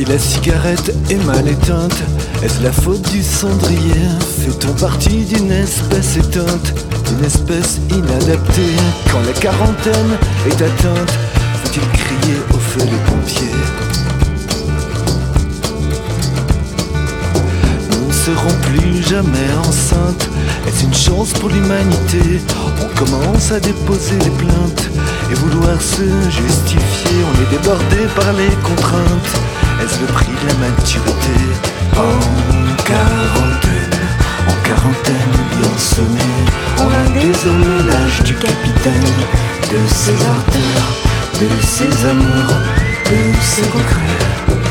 Si la cigarette est mal éteinte, est-ce la faute du cendrier? Fait-on partie d'une espèce éteinte, d'une espèce inadaptée? Quand la quarantaine est atteinte, faut-il crier au feu les pompiers? Nous ne serons plus jamais enceintes. Est-ce une chance pour l'humanité? On commence à déposer les plaintes et vouloir se justifier. On est débordé par les contraintes. Est-ce le prix de la maturité? En quarantaine bien sonné, on a désormais l'âge du capitaine, de ses ardeurs, de ses amours, de ses regrets.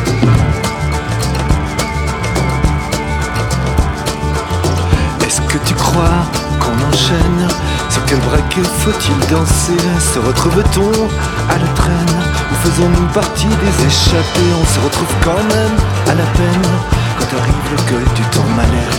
Est-ce que tu crois qu'on enchaîne? Sur quel braquet faut-il danser? Se retrouve-t-on à la traîne? Ou faisons-nous partie des échappés? On se retrouve quand même à la peine quand arrive le gueule du tourmalet.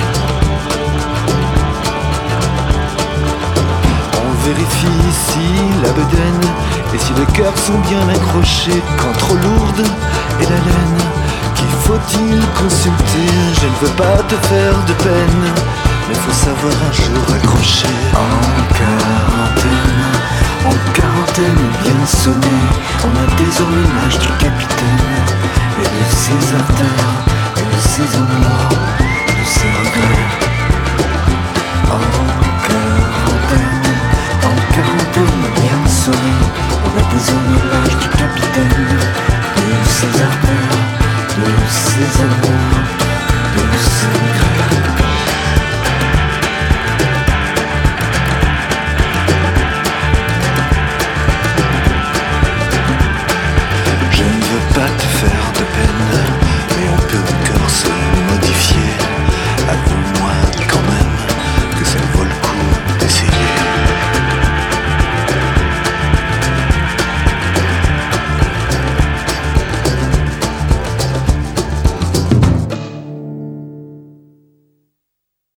On vérifie ici la bedaine et si les cœurs sont bien accrochés. Quand trop lourde est la laine, qui faut-il consulter? Je ne veux pas te faire de peine, mais faut savoir un jour accrocher. En quarantaine bien sonné, on a désormais l'âge du capitaine, et de ses ardeurs, et de ses amours, de ses regrets.